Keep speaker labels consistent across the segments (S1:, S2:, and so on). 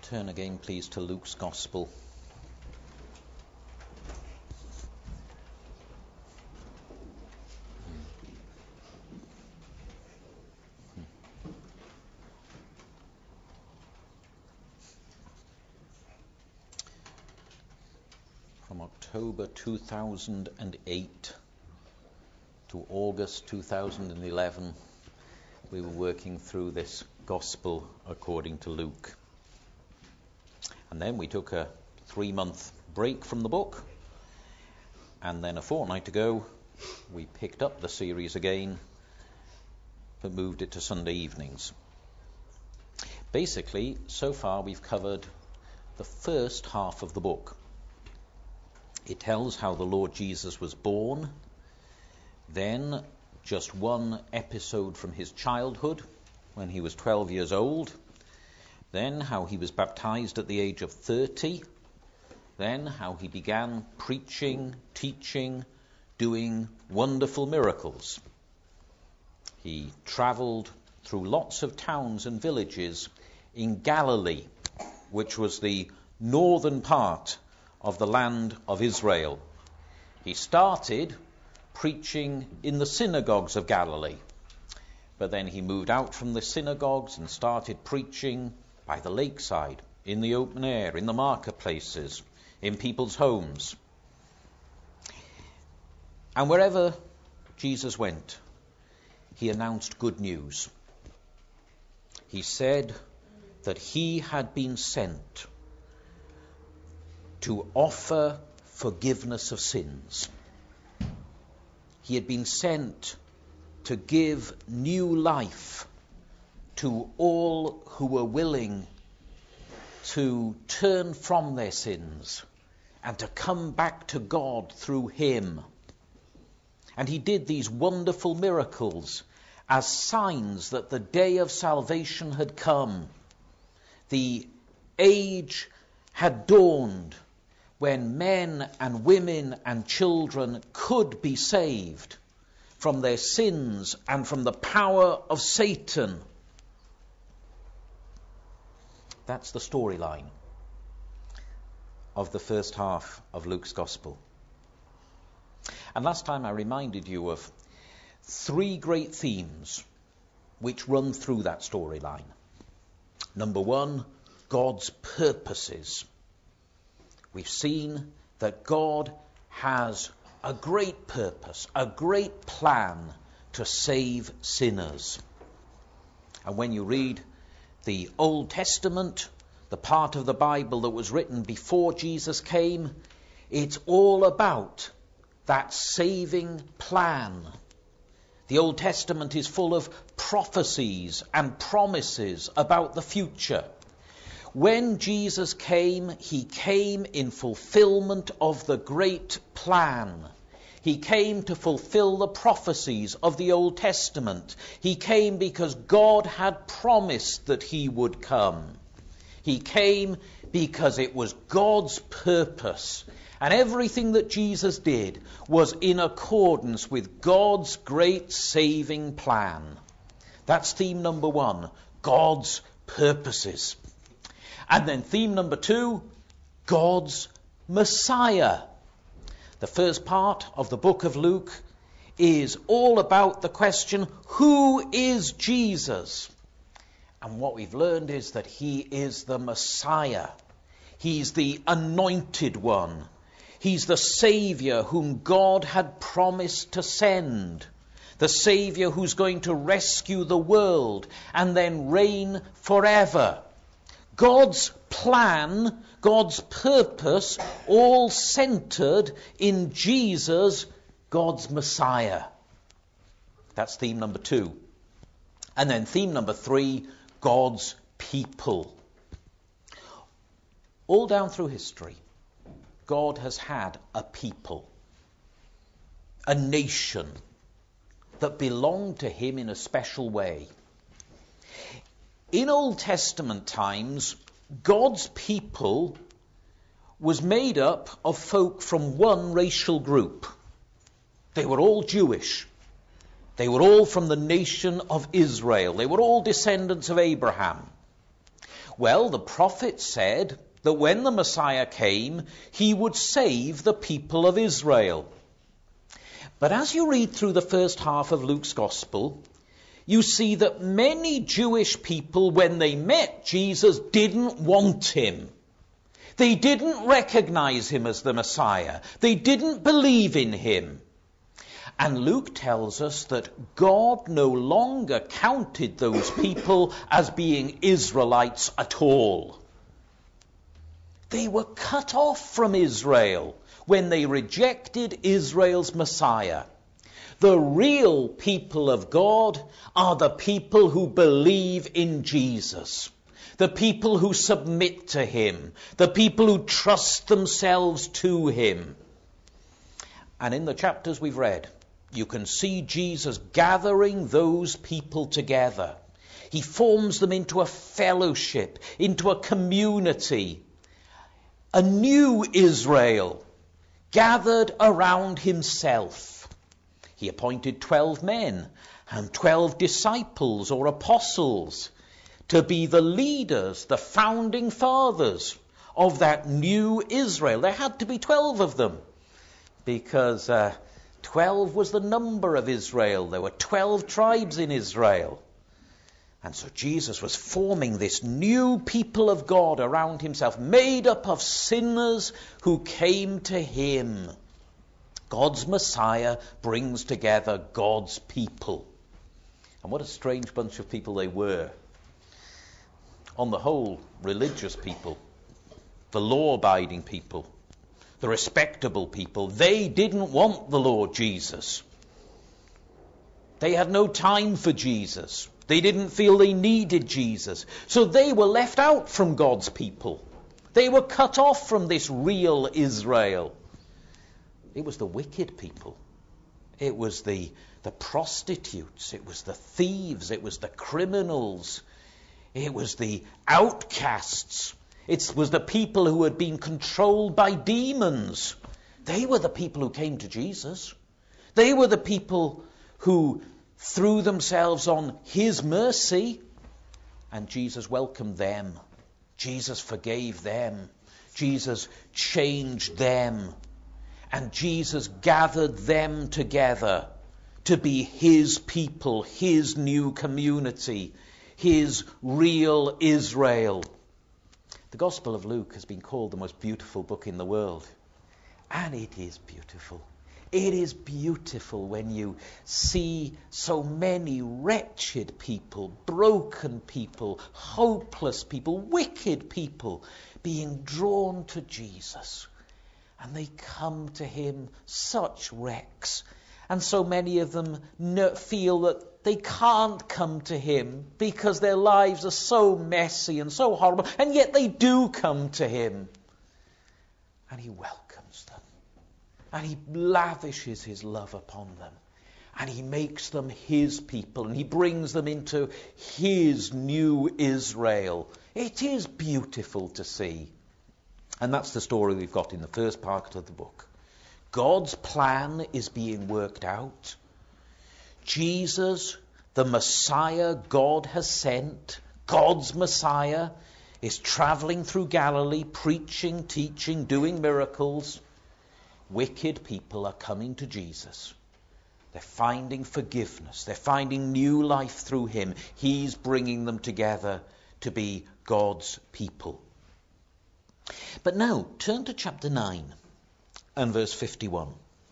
S1: Turn again, please, to Luke's Gospel. From October 2008 to August 2011, we were working through this Gospel according to Luke. And then we took a 3-month break from the book, and then a fortnight ago we picked up the series again but moved it to Sunday evenings. Basically, so far we've covered the first half of the book. It tells how the Lord Jesus was born, then just one episode from his childhood when he was 12 years old, then how he was baptized at the age of 30, then how he began preaching, teaching, doing wonderful miracles. He travelled through lots of towns and villages in Galilee, which was the northern part of the land of Israel. He started preaching in the synagogues of Galilee, but then he moved out from the synagogues and started preaching by the lakeside, in the open air, in the marketplaces, in people's homes. And wherever Jesus went, he announced good news. He said that he had been sent to offer forgiveness of sins. He had been sent to give new life to all who were willing to turn from their sins and to come back to God through him. And he did these wonderful miracles as signs that the day of salvation had come. The age had dawned when men and women and children could be saved from their sins and from the power of Satan. That's the storyline of the first half of Luke's Gospel. And last time I reminded you of 3 great themes which run through that storyline. Number 1, God's purposes. We've seen that God has a great purpose, a great plan to save sinners. And when you read the Old Testament, the part of the Bible that was written before Jesus came, it's all about that saving plan. The Old Testament is full of prophecies and promises about the future. When Jesus came, he came in fulfillment of the great plan. He came to fulfill the prophecies of the Old Testament. He came because God had promised that he would come. He came because it was God's purpose. And everything that Jesus did was in accordance with God's great saving plan. That's theme number 1, God's purposes. And then theme number 2, God's Messiah. The first part of the book of Luke is all about the question, who is Jesus? And what we've learned is that he is the Messiah. He's the anointed one. He's the Saviour whom God had promised to send. The Saviour who's going to rescue the world and then reign forever. God's plan, God's purpose, all centered in Jesus, God's Messiah. That's theme number 2. And then theme number 3, God's people. All down through history, God has had a people, a nation that belonged to him in a special way. In Old Testament times, God's people was made up of folk from one racial group. They were all Jewish. They were all from the nation of Israel. They were all descendants of Abraham. Well, the prophet said that when the Messiah came, he would save the people of Israel. But as you read through the first half of Luke's Gospel, you see that many Jewish people, when they met Jesus, didn't want him. They didn't recognize him as the Messiah. They didn't believe in him. And Luke tells us that God no longer counted those people as being Israelites at all. They were cut off from Israel when they rejected Israel's Messiah. The real people of God are the people who believe in Jesus, the people who submit to him, the people who trust themselves to him. And in the chapters we've read, you can see Jesus gathering those people together. He forms them into a fellowship, into a community, a new Israel gathered around himself. He appointed 12 men and 12 disciples or apostles to be the leaders, the founding fathers of that new Israel. There had to be 12 of them because 12 was the number of Israel. There were 12 tribes in Israel. And so Jesus was forming this new people of God around himself, made up of sinners who came to him. God's Messiah brings together God's people. And what a strange bunch of people they were. On the whole, religious people, the law-abiding people, the respectable people, they didn't want the Lord Jesus. They had no time for Jesus. They didn't feel they needed Jesus. So they were left out from God's people. They were cut off from this real Israel. It was the wicked people. It was the prostitutes. It was the thieves. It was the criminals. It was the outcasts. It was the people who had been controlled by demons. They were the people who came to Jesus. They were the people who threw themselves on his mercy, and Jesus welcomed them. Jesus forgave them. Jesus changed them. And Jesus gathered them together to be his people, his new community, his real Israel. The Gospel of Luke has been called the most beautiful book in the world. And it is beautiful. It is beautiful when you see so many wretched people, broken people, hopeless people, wicked people being drawn to Jesus. And they come to him such wrecks. And so many of them feel that they can't come to him because their lives are so messy and so horrible. And yet they do come to him. And he welcomes them. And he lavishes his love upon them. And he makes them his people. And he brings them into his new Israel. It is beautiful to see. And that's the story we've got in the first part of the book. God's plan is being worked out. Jesus, the Messiah God has sent, God's Messiah, is traveling through Galilee, preaching, teaching, doing miracles. Wicked people are coming to Jesus. They're finding forgiveness. They're finding new life through him. He's bringing them together to be God's people. But now, turn to chapter 9 and verse 51.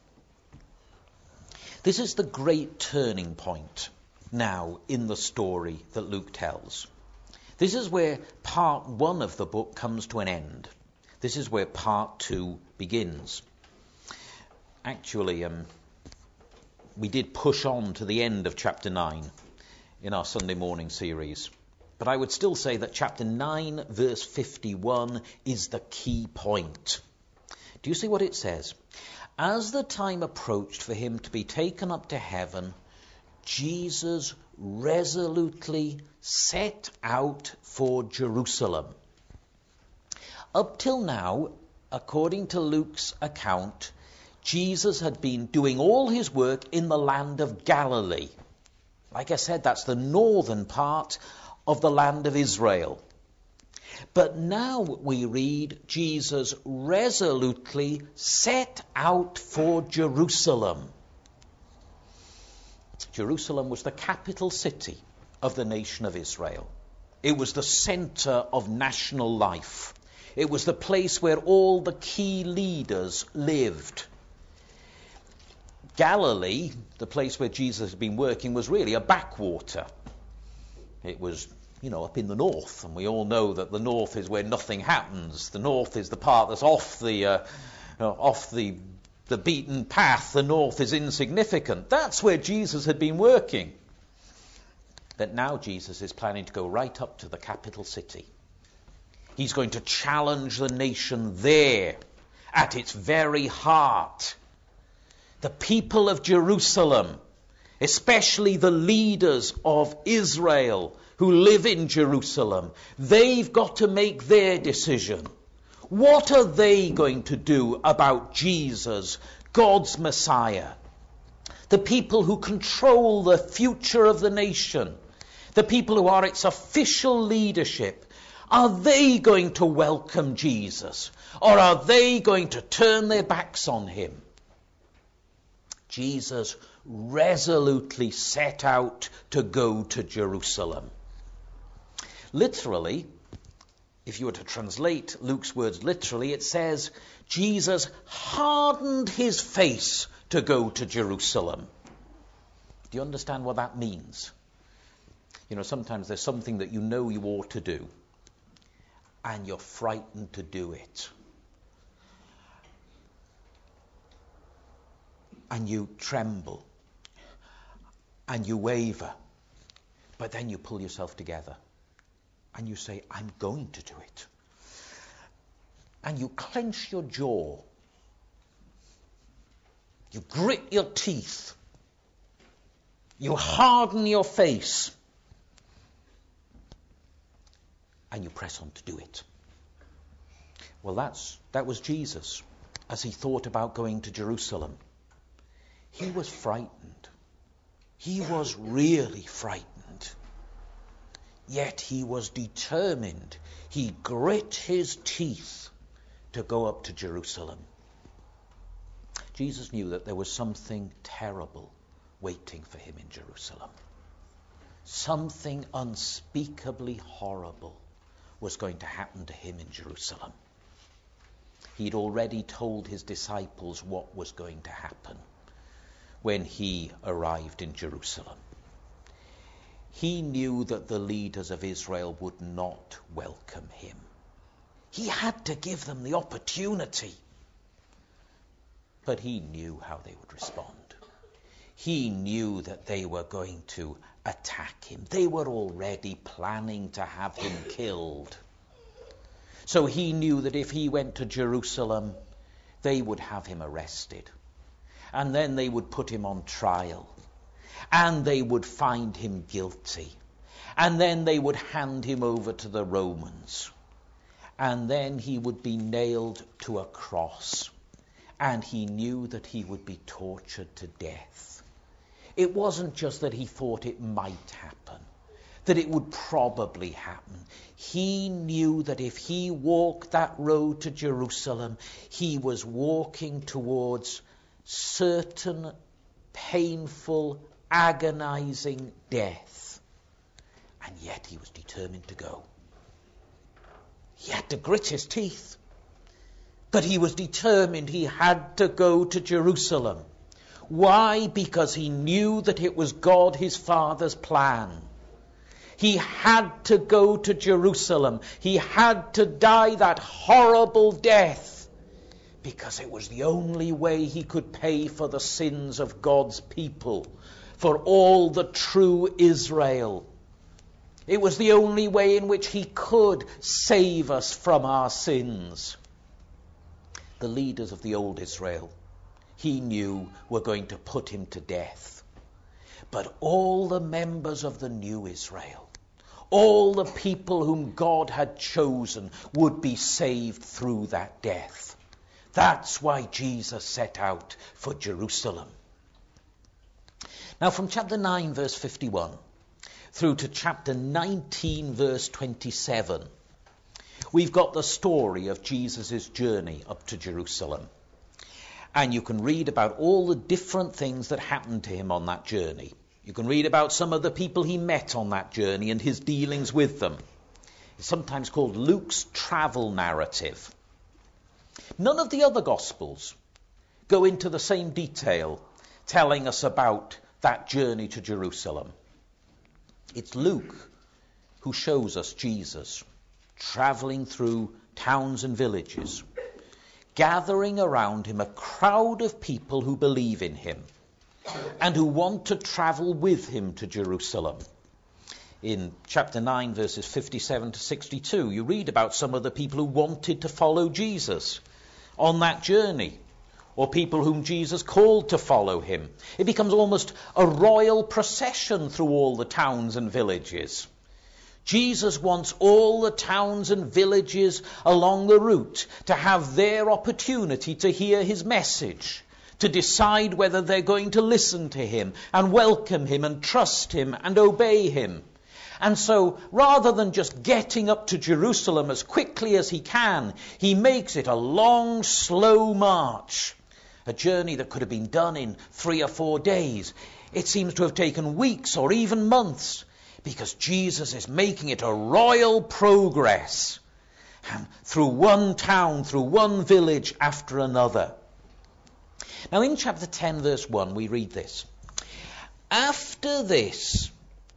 S1: This is the great turning point now in the story that Luke tells. This is where part 1 of the book comes to an end. This is where part 2 begins. Actually, we did push on to the end of chapter 9 in our Sunday morning series. But I would still say that chapter 9, verse 51 is the key point. Do you see what it says? As the time approached for him to be taken up to heaven, Jesus resolutely set out for Jerusalem. Up till now, according to Luke's account, Jesus had been doing all his work in the land of Galilee. Like I said, that's the northern part of the land of Israel. But now we read Jesus resolutely set out for Jerusalem. Jerusalem was the capital city of the nation of Israel. It was the center of national life. It was the place where all the key leaders lived. Galilee, the place where Jesus had been working, was really a backwater. It was, up in the north, and we all know that the north is where nothing happens. The north is the part that's off the beaten path. The north is insignificant. That's where Jesus had been working. But now Jesus is planning to go right up to the capital city. He's going to challenge the nation there, at its very heart. The people of Jerusalem, especially the leaders of Israel who live in Jerusalem, they've got to make their decision. What are they going to do about Jesus, God's Messiah? The people who control the future of the nation, the people who are its official leadership, are they going to welcome Jesus? Or are they going to turn their backs on him? Jesus resolutely set out to go to Jerusalem. Literally, if you were to translate Luke's words literally, it says, Jesus hardened his face to go to Jerusalem. Do you understand what that means? Sometimes there's something that you ought to do, and you're frightened to do it. And you tremble, and you waver, but then you pull yourself together, and you say, I'm going to do it. And you clench your jaw. You grit your teeth. You harden your face. And you press on to do it. Well, that was Jesus as he thought about going to Jerusalem. He was frightened. He was really frightened. Yet he was determined. He grit his teeth to go up to Jerusalem. Jesus knew that there was something terrible waiting for him in Jerusalem. Something unspeakably horrible was going to happen to him in Jerusalem. He'd already told his disciples what was going to happen when he arrived in Jerusalem. He knew that the leaders of Israel would not welcome him. He had to give them the opportunity. But he knew how they would respond. He knew that they were going to attack him. They were already planning to have him killed. So he knew that if he went to Jerusalem, they would have him arrested. And then they would put him on trial. And they would find him guilty. And then they would hand him over to the Romans. And then he would be nailed to a cross. And he knew that he would be tortured to death. It wasn't just that he thought it might happen, that it would probably happen. He knew that if he walked that road to Jerusalem, he was walking towards certain painful, agonizing death. And yet he was determined to go. He had to grit his teeth. But he was determined he had to go to Jerusalem. Why? Because he knew that it was God, his Father's plan. He had to go to Jerusalem. He had to die that horrible death. Because it was the only way he could pay for the sins of God's people. For all the true Israel. It was the only way in which he could save us from our sins. The leaders of the old Israel, he knew, were going to put him to death. But all the members of the new Israel, all the people whom God had chosen, would be saved through that death. That's why Jesus set out for Jerusalem. Now from chapter 9, verse 51, through to chapter 19, verse 27, we've got the story of Jesus' journey up to Jerusalem. And you can read about all the different things that happened to him on that journey. You can read about some of the people he met on that journey and his dealings with them. It's sometimes called Luke's travel narrative. None of the other Gospels go into the same detail telling us about that journey to Jerusalem. It's Luke who shows us Jesus traveling through towns and villages, gathering around him a crowd of people who believe in him and who want to travel with him to Jerusalem. In chapter 9, verses 57 to 62, you read about some of the people who wanted to follow Jesus on that journey, or people whom Jesus called to follow him. It becomes almost a royal procession through all the towns and villages. Jesus wants all the towns and villages along the route to have their opportunity to hear his message, to decide whether they're going to listen to him and welcome him and trust him and obey him. And so, rather than just getting up to Jerusalem as quickly as he can, he makes it a long, slow march. A journey that could have been done in 3 or 4 days. It seems to have taken weeks or even months, because Jesus is making it a royal progress through one town, through one village after another. Now in chapter 10, verse 1, we read this. After this,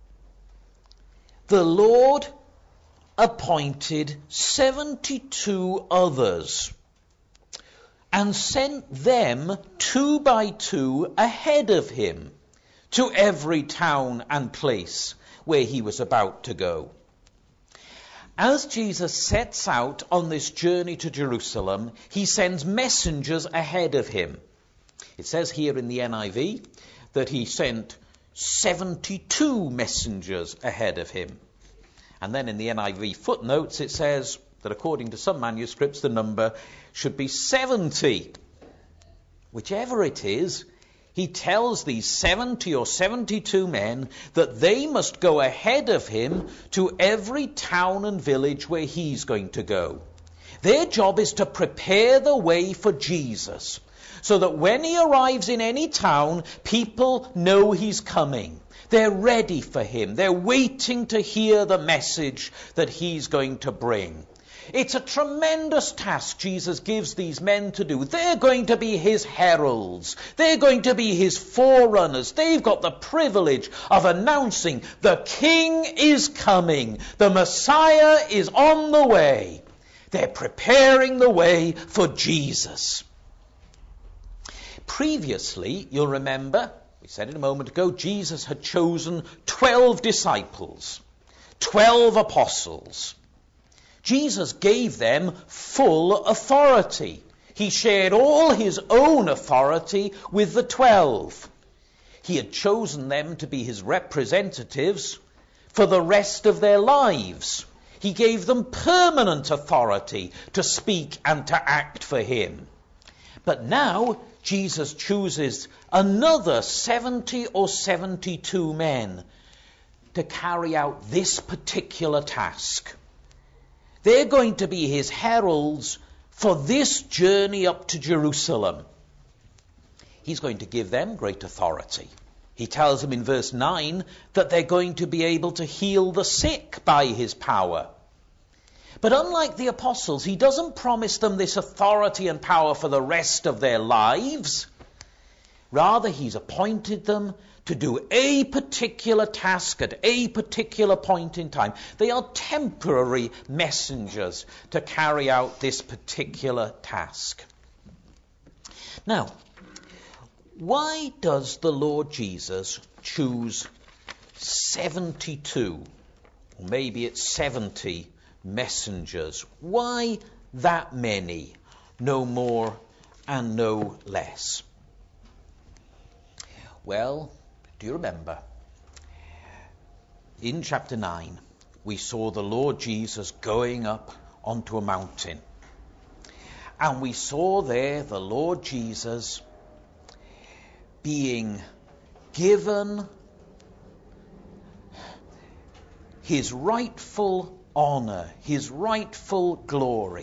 S1: the Lord appointed 72 others and sent them 2 by 2 ahead of him to every town and place where he was about to go. As Jesus sets out on this journey to Jerusalem, he sends messengers ahead of him. It says here in the NIV that he sent 72 messengers ahead of him. And then in the NIV footnotes it says that according to some manuscripts the number should be 70. Whichever it is, he tells these 70 or 72 men that they must go ahead of him to every town and village where he's going to go. Their job is to prepare the way for Jesus, so that when he arrives in any town, people know he's coming. They're ready for him. They're waiting to hear the message that he's going to bring. It's a tremendous task Jesus gives these men to do. They're going to be his heralds. They're going to be his forerunners. They've got the privilege of announcing the King is coming. The Messiah is on the way. They're preparing the way for Jesus. Previously, you'll remember, we said it a moment ago, Jesus had chosen 12 disciples, 12 apostles. Jesus gave them full authority. He shared all his own authority with the 12. He had chosen them to be his representatives for the rest of their lives. He gave them permanent authority to speak and to act for him. But now Jesus chooses another 70 or 72 men to carry out this particular task. They're going to be his heralds for this journey up to Jerusalem. He's going to give them great authority. He tells them in verse 9 that they're going to be able to heal the sick by his power. But unlike the apostles, he doesn't promise them this authority and power for the rest of their lives. Rather, he's appointed them to do a particular task at a particular point in time. They are temporary messengers to carry out this particular task. Now, why does the Lord Jesus choose 72, or maybe it's 70 messengers? Why that many? No more and no less. Well, do you remember? In chapter 9, we saw the Lord Jesus going up onto a mountain. And we saw there the Lord Jesus being given his rightful honor, his rightful glory.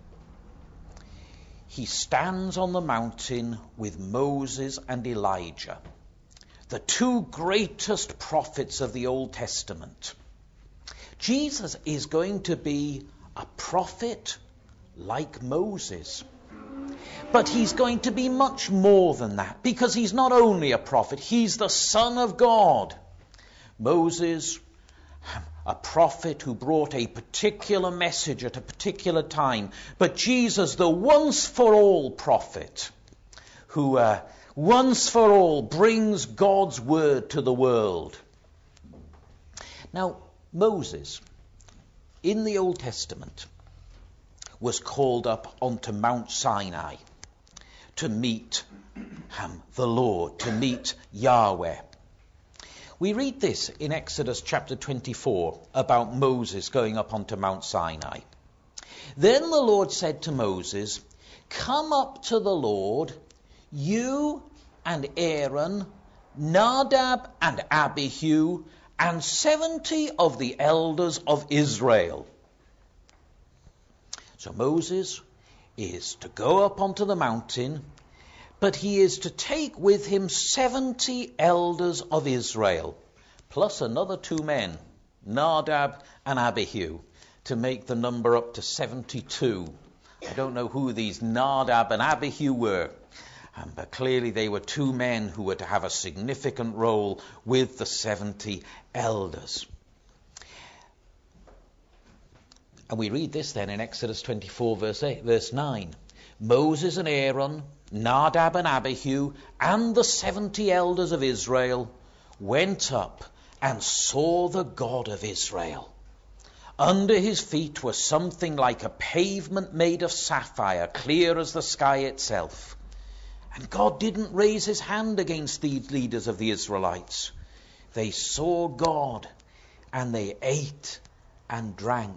S1: He stands on the mountain with Moses and Elijah, the two greatest prophets of the Old Testament. Jesus is going to be a prophet like Moses. But he's going to be much more than that, because he's not only a prophet, he's the Son of God. Moses, a prophet who brought a particular message at a particular time. But Jesus, the once-for-all prophet, who once for all brings God's word to the world. Now, Moses, in the Old Testament, was called up onto Mount Sinai to meet the Lord, to meet Yahweh. We read this in Exodus chapter 24 about Moses going up onto Mount Sinai. Then the Lord said to Moses, "Come up to the Lord, you and Aaron, Nadab and Abihu, and 70 of the elders of Israel." So Moses is to go up onto the mountain, but he is to take with him 70 elders of Israel, plus another 2 men, Nadab and Abihu, to make the number up to 72. I don't know who these Nadab and Abihu were, but clearly they were 2 men who were to have a significant role with the 70 elders. And we read this then in Exodus 24, verse 9. Moses and Aaron, Nadab and Abihu, and the 70 elders of Israel went up and saw the God of Israel. Under his feet was something like a pavement made of sapphire, clear as the sky itself. And God didn't raise his hand against the leaders of the Israelites. They saw God, and they ate and drank.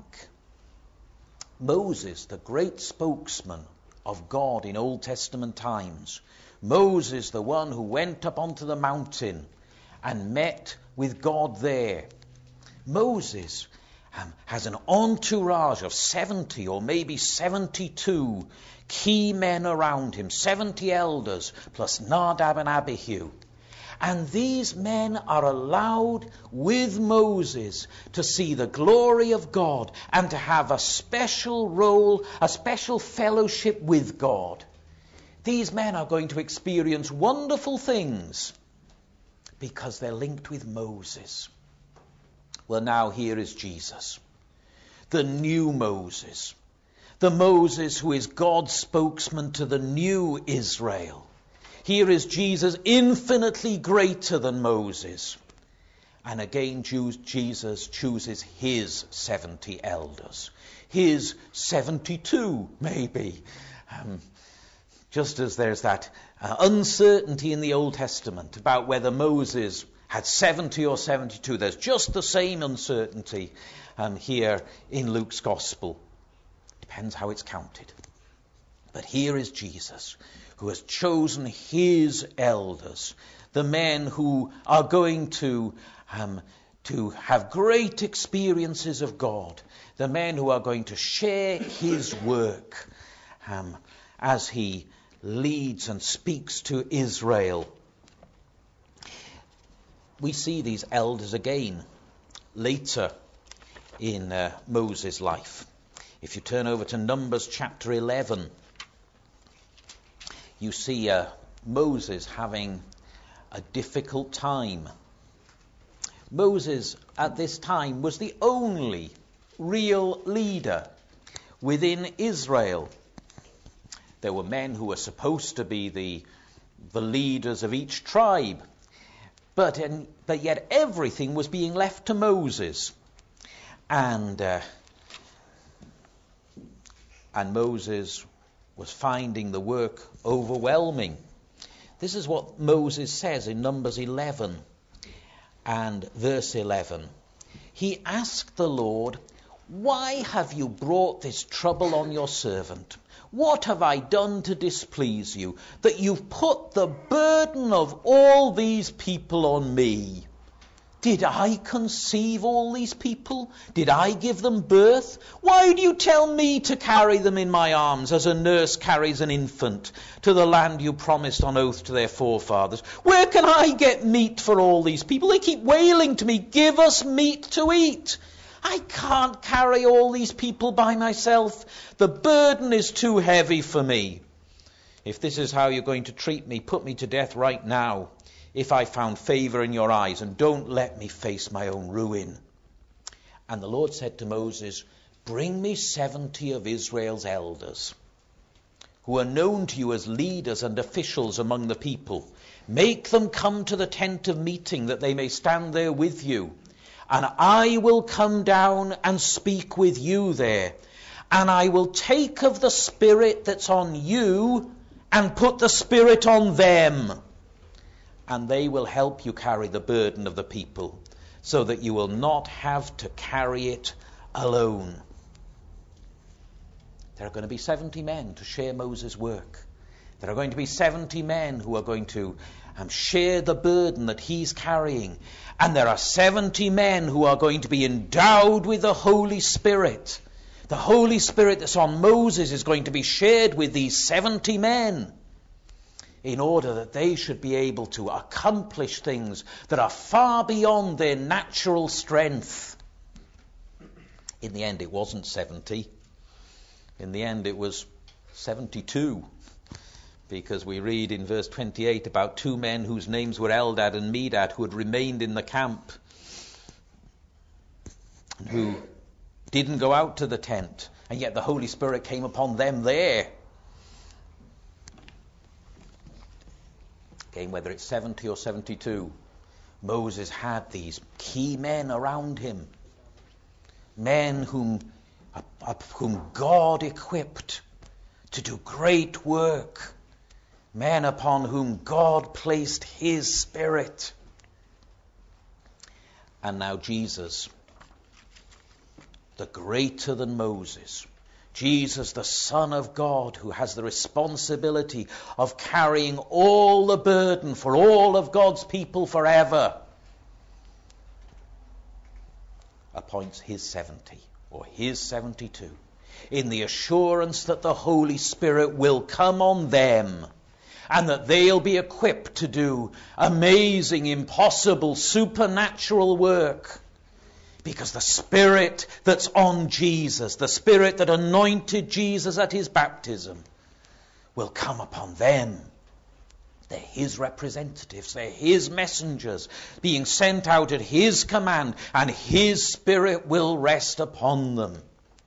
S1: Moses, the great spokesman of God in Old Testament times. Moses, the one who went up onto the mountain and met with God there. Moses has an entourage of 70 or maybe 72 key men around him, 70 elders plus Nadab and Abihu. And these men are allowed with Moses to see the glory of God and to have a special role, a special fellowship with God. These men are going to experience wonderful things because they're linked with Moses. Well, now here is Jesus, the new Moses, the Moses who is God's spokesman to the new Israel. Here is Jesus, infinitely greater than Moses. And again, Jesus chooses his 70 elders. His 72, maybe. Just as there's that uncertainty in the Old Testament about whether Moses had 70 or 72. There's just the same uncertainty here in Luke's Gospel. Depends how it's counted. But here is Jesus, who has chosen his elders, the men who are going to have great experiences of God, the men who are going to share his work as he leads and speaks to Israel. We see these elders again later in Moses' life. If you turn over to Numbers chapter 11, you see Moses having a difficult time. Moses at this time was the only real leader within Israel. There were men who were supposed to be the leaders of each tribe, but yet everything was being left to Moses. And Moses was finding the work overwhelming. This is what Moses says in Numbers 11 and verse 11. He asked the Lord, "Why have you brought this trouble on your servant? What have I done to displease you, that you've put the burden of all these people on me?" Did I conceive all these people? Did I give them birth? Why do you tell me to carry them in my arms as a nurse carries an infant to the land you promised on oath to their forefathers? Where can I get meat for all these people? They keep wailing to me, give us meat to eat. I can't carry all these people by myself. The burden is too heavy for me. If this is how you're going to treat me, put me to death right now, if I found favor in your eyes, and don't let me face my own ruin. And the Lord said to Moses, bring me 70 of Israel's elders, who are known to you as leaders and officials among the people. Make them come to the tent of meeting, that they may stand there with you. And I will come down and speak with you there. And I will take of the Spirit that's on you and put the Spirit on them. And they will help you carry the burden of the people, so that you will not have to carry it alone. There are going to be 70 men to share Moses' work. There are going to be 70 men who are going to share the burden that he's carrying. And there are 70 men who are going to be endowed with the Holy Spirit. The Holy Spirit that's on Moses is going to be shared with these 70 men, in order that they should be able to accomplish things that are far beyond their natural strength. In the end, it wasn't 70. In the end, it was 72. Because we read in verse 28 about 2 men whose names were Eldad and Medad, who had remained in the camp, and who didn't go out to the tent, and yet the Holy Spirit came upon them there. Again, whether it's 70 or 72, Moses had these key men around him. Men whom God equipped to do great work. Men upon whom God placed his Spirit. And now Jesus, the greater than Moses, Jesus, the Son of God, who has the responsibility of carrying all the burden for all of God's people forever, appoints his 70 or his 72 in the assurance that the Holy Spirit will come on them and that they'll be equipped to do amazing, impossible, supernatural work. Because the Spirit that's on Jesus, the Spirit that anointed Jesus at his baptism, will come upon them. They're his representatives, they're his messengers, being sent out at his command, and his Spirit will rest upon them.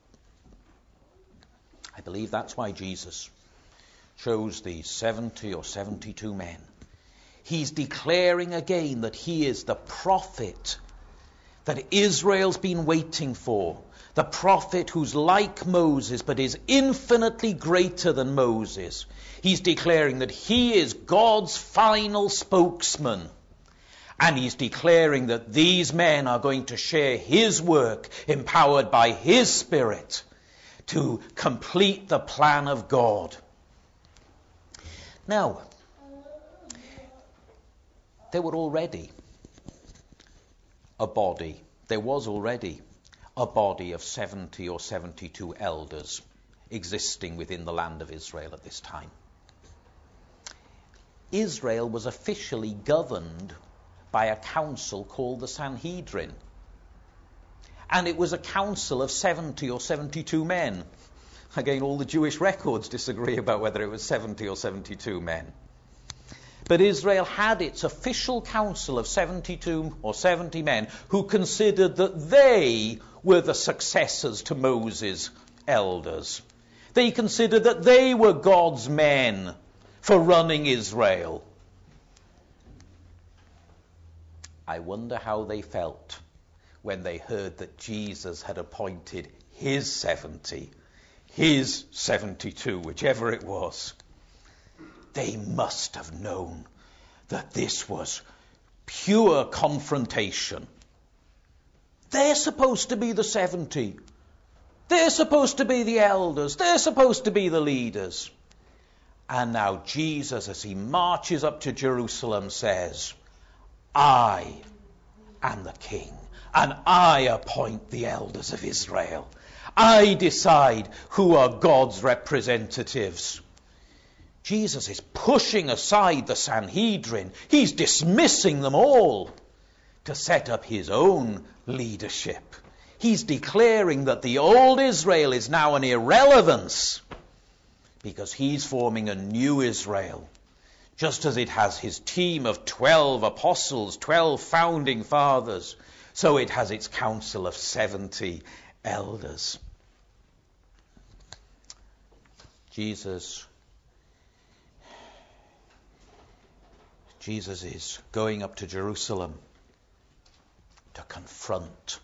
S1: I believe that's why Jesus chose these 70 or 72 men. He's declaring again that he is the prophet that Israel's been waiting for. The prophet who's like Moses, but is infinitely greater than Moses. He's declaring that he is God's final spokesman. And he's declaring that these men are going to share his work, empowered by his Spirit, to complete the plan of God. Now, there were already there was already a body of 70 or 72 elders existing within the land of Israel at this time. Israel was officially governed by a council called the Sanhedrin. And it was a council of 70 or 72 men. Again, all the Jewish records disagree about whether it was 70 or 72 men. But Israel had its official council of 72 or 70 men who considered that they were the successors to Moses' elders. They considered that they were God's men for running Israel. I wonder how they felt when they heard that Jesus had appointed his 70, his 72, whichever it was. They must have known that this was pure confrontation. They're supposed to be the 70. They're supposed to be the elders. They're supposed to be the leaders. And now Jesus, as he marches up to Jerusalem, says, I am the king, and I appoint the elders of Israel. I decide who are God's representatives. Jesus is pushing aside the Sanhedrin. He's dismissing them all to set up his own leadership. He's declaring that the old Israel is now an irrelevance because he's forming a new Israel. Just as it has his team of 12 apostles, 12 founding fathers, so it has its council of 70 elders. Jesus is going up to Jerusalem to confront,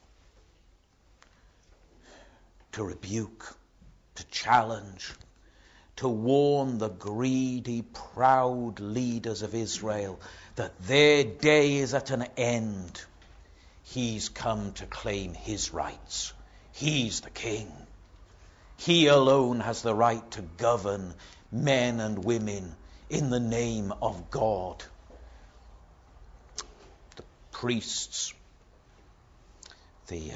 S1: to rebuke, to challenge, to warn the greedy, proud leaders of Israel that their day is at an end. He's come to claim his rights. He's the king. He alone has the right to govern men and women in the name of God. The priests, the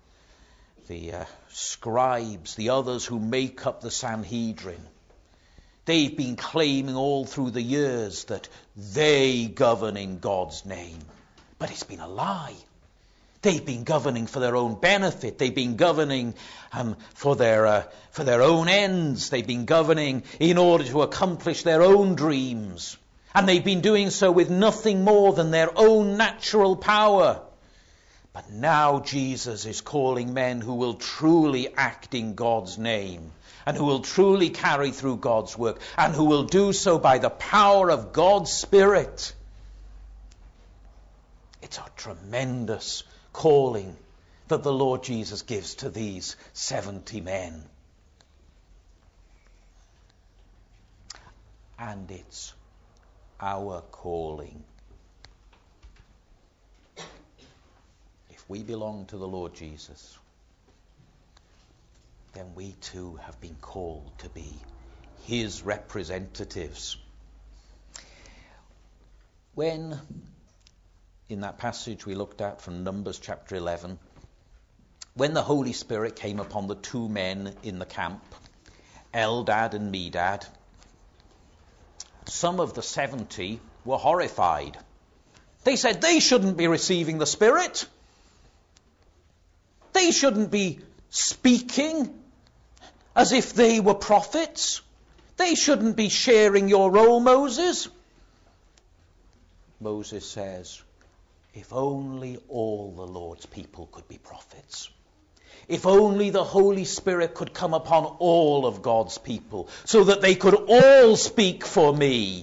S1: scribes, the others who make up the Sanhedrin, they've been claiming all through the years that they govern in God's name. But it's been a lie. They've been governing for their own benefit. They've been governing for their own ends. They've been governing in order to accomplish their own dreams. And they've been doing so with nothing more than their own natural power. But now Jesus is calling men who will truly act in God's name, and who will truly carry through God's work, and who will do so by the power of God's Spirit. It's a tremendous calling that the Lord Jesus gives to these 70 men. And it's our calling. If we belong to the Lord Jesus, then we too have been called to be his representatives. When, in that passage we looked at from Numbers chapter 11, when the Holy Spirit came upon the two men in the camp, Eldad and Medad, some of the 70 were horrified. They said they shouldn't be receiving the Spirit. They shouldn't be speaking as if they were prophets. They shouldn't be sharing your role, Moses. Moses says, if only all the Lord's people could be prophets. If only the Holy Spirit could come upon all of God's people so that they could all speak for me.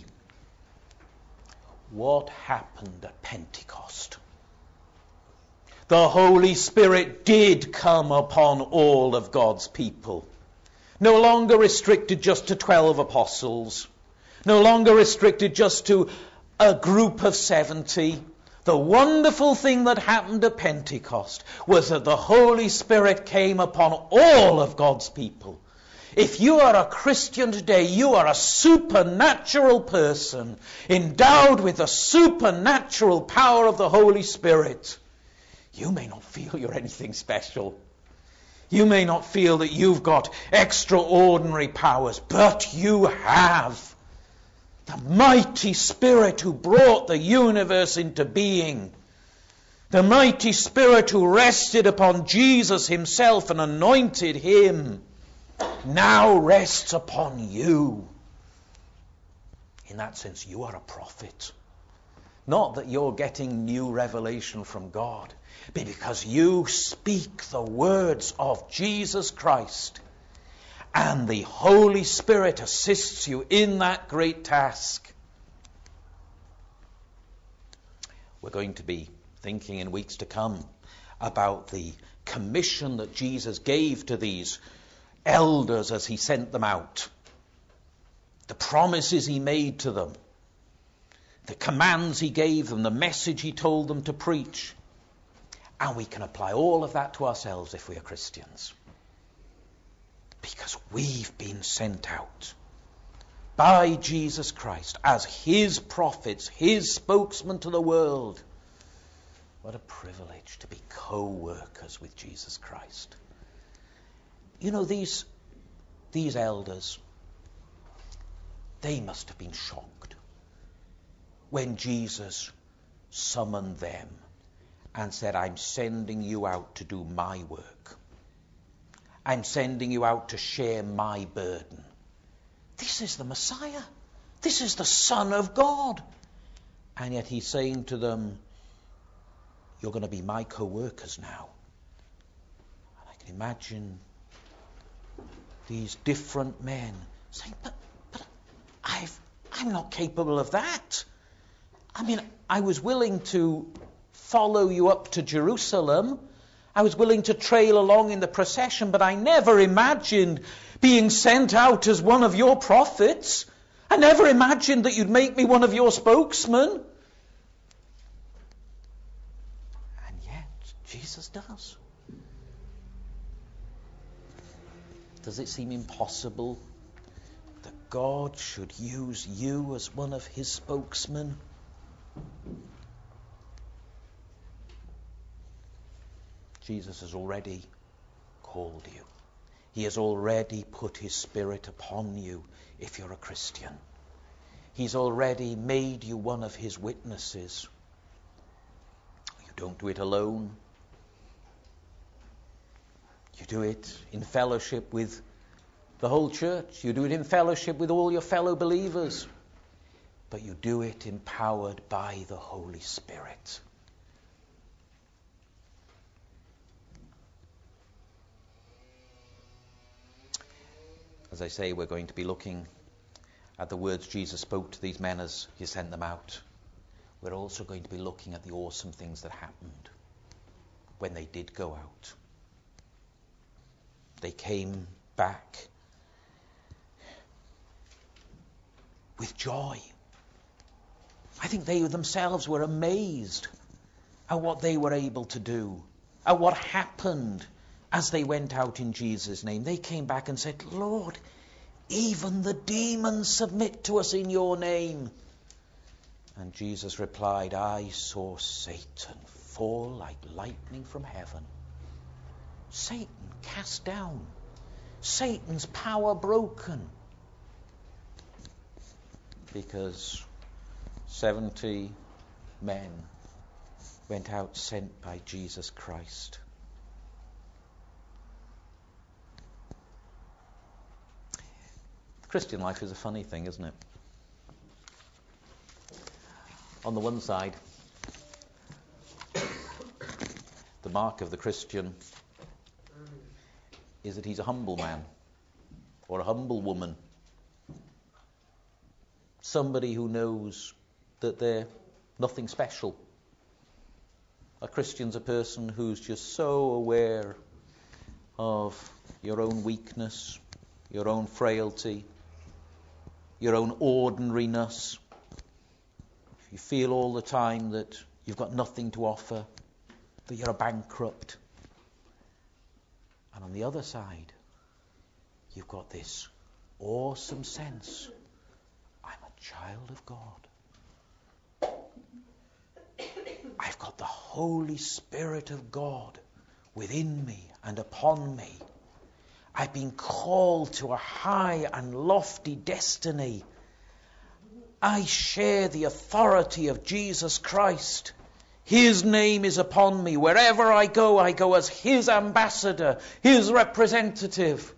S1: What happened at Pentecost? The Holy Spirit did come upon all of God's people. No longer restricted just to 12 apostles. No longer restricted just to a group of 70. The wonderful thing that happened at Pentecost was that the Holy Spirit came upon all of God's people. If you are a Christian today, you are a supernatural person, endowed with the supernatural power of the Holy Spirit. You may not feel you're anything special. You may not feel that you've got extraordinary powers, but you have. The mighty Spirit who brought the universe into being. The mighty Spirit who rested upon Jesus himself and anointed him now rests upon you. In that sense, you are a prophet. Not that you're getting new revelation from God, but because you speak the words of Jesus Christ. And the Holy Spirit assists you in that great task. We're going to be thinking in weeks to come about the commission that Jesus gave to these elders as he sent them out. The promises he made to them. The commands he gave them. The message he told them to preach. And we can apply all of that to ourselves if we are Christians. Because we've been sent out by Jesus Christ as his prophets, his spokesman to the world. What a privilege to be co-workers with Jesus Christ. You know, these elders, they must have been shocked when Jesus summoned them and said, I'm sending you out to do my work. I'm sending you out to share my burden. This is the Messiah. This is the Son of God. And yet he's saying to them, you're going to be my co-workers now. And I can imagine these different men saying, but I'm not capable of that. I mean, I was willing to follow you up to Jerusalem. I was willing to trail along in the procession, but I never imagined being sent out as one of your prophets. I never imagined that you'd make me one of your spokesmen. And yet, Jesus does. Does it seem impossible that God should use you as one of his spokesmen? Jesus has already called you. He has already put his Spirit upon you if you're a Christian. He's already made you one of his witnesses. You don't do it alone. You do it in fellowship with the whole church. You do it in fellowship with all your fellow believers. But you do it empowered by the Holy Spirit. As I say, we're going to be looking at the words Jesus spoke to these men as he sent them out. We're also going to be looking at the awesome things that happened when they did go out. They came back with joy. I think they themselves were amazed at what they were able to do, at what happened as they went out in Jesus' name. They came back and said, Lord, even the demons submit to us in your name. And Jesus replied, I saw Satan fall like lightning from heaven. Satan cast down. Satan's power broken. Because 70 men went out sent by Jesus Christ. Christian life is a funny thing, isn't it? On the one side, the mark of the Christian is that he's a humble man or a humble woman. Somebody who knows that they're nothing special. A Christian's a person who's just so aware of your own weakness, your own frailty, your own ordinariness. If you feel all the time that you've got nothing to offer, that you're a bankrupt. And on the other side, you've got this awesome sense, I'm a child of God. I've got the Holy Spirit of God within me and upon me. I've been called to a high and lofty destiny. I share the authority of Jesus Christ. His name is upon me. Wherever I go as his ambassador, his representative.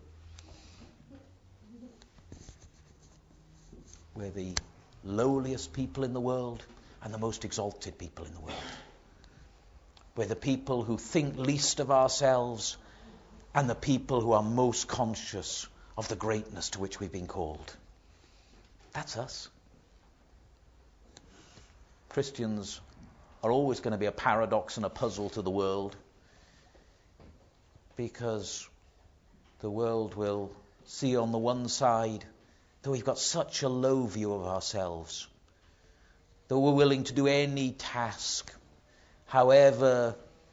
S1: We're the lowliest people in the world and the most exalted people in the world. We're the people who think least of ourselves and the people who are most conscious of the greatness to which we've been called. That's us. Christians are always going to be a paradox and a puzzle to the world, because the world will see on the one side that we've got such a low view of ourselves, that we're willing to do any task, however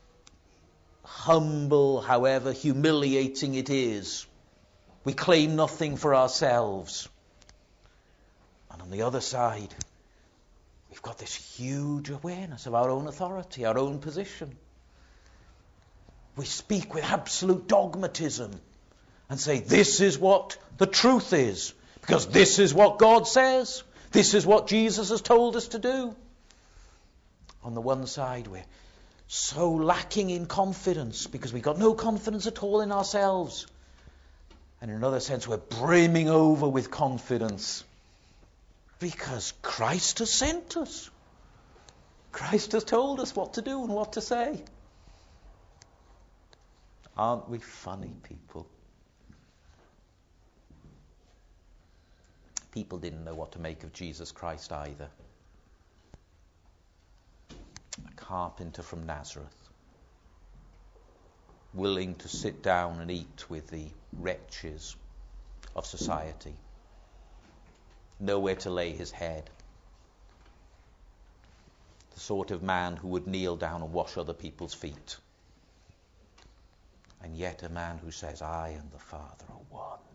S1: humble, however humiliating it is. We claim nothing for ourselves. And on the other side, we've got this huge awareness of our own authority, our own position. We speak with absolute dogmatism and say, this is what the truth is, because this is what God says. This is what Jesus has told us to do. On the one side, we're so lacking in confidence because we've got no confidence at all in ourselves. And in another sense, we're brimming over with confidence because Christ has sent us. Christ has told us what to do and what to say. Aren't we funny people? People didn't know what to make of Jesus Christ either. A carpenter from Nazareth, willing to sit down and eat with the wretches of society, nowhere to lay his head, the sort of man who would kneel down and wash other people's feet, and yet a man who says, I and the Father are one.